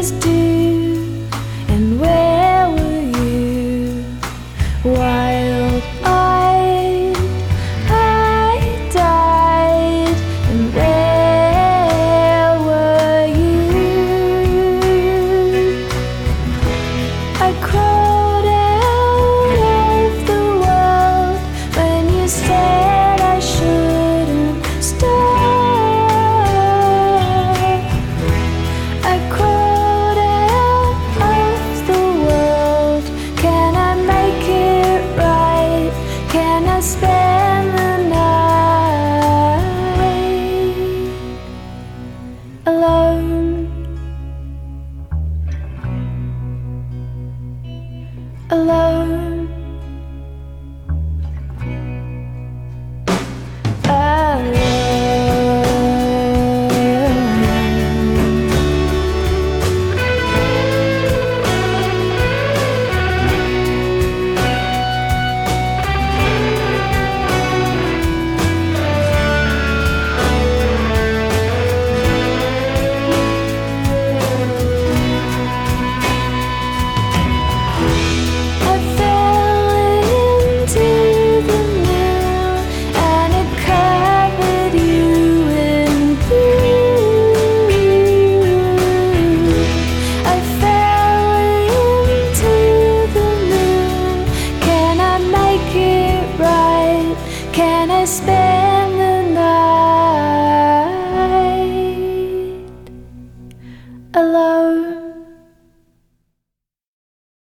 always do. And where were you? Wild-eyed, I died. And where were you? I crawled out of the world when you said I shouldn't stop. I crawled out of the world. Can I make it right? Can I spend the night alone? Alone. Can I spend the night alone?